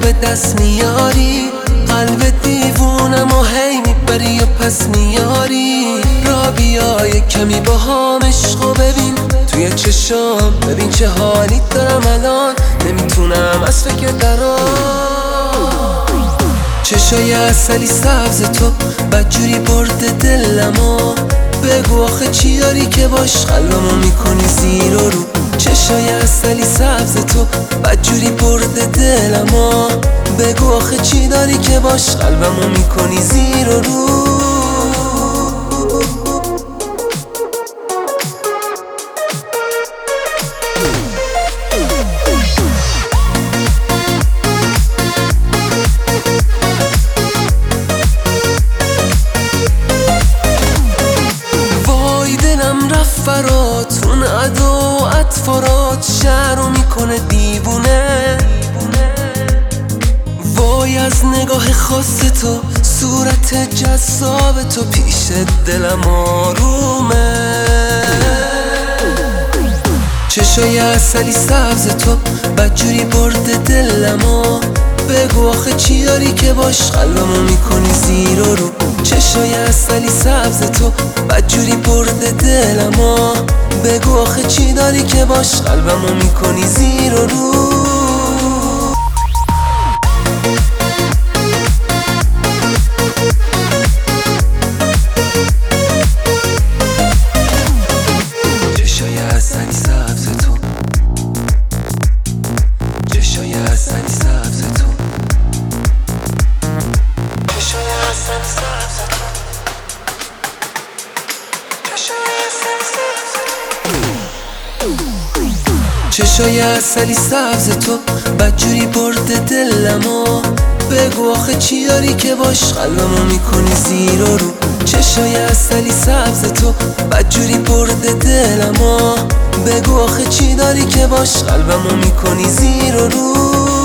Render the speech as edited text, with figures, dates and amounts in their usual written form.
به دست میاری، قلب دیوونم و هی میبری و پس میاری. را بیا یک کمی با هم عشقو ببین توی چشام، ببین چه حالی دارم الان، نمیتونم از فکر درام. چشای عسلی سبز تو بدجوری برده دلمو، بگو آخه چی داری که باش قلبمو میکنی زیر و رو. چشای عسلی سبز تو بدجوری برده دلمو، بگو آخه چی داری که باش قلبمو میکنی زیر و رو. فرات اون ادا و اطفارات شهرو میکنه دیوونه. وای از نگاه خاص تو، صورت جذاب تو پیش دلم آرومه. چشای عسلی سبز تو بدجوری برده دلمو، بگو آخه چی داری که باش قلبمو میکنی زیر و رو. چشای عسلی سبز تو بدجوری برده دلمو، بگو آخه چی داری که باش قلبمو میکنی زیر و رو. چشای عسلی سبز تو، چشای عسلی سبز تو، چشای عسلی سبز تو، چشای عسلی سبز تو بدجوری برده دلمو، بگو آخه چی داری که باش قلبمو میکنی زیر و رو. چشای عسلی سبز تو بدجوری برده دلمو، بگو آخه چی داری که باش قلبمو میکنی زیر و رو.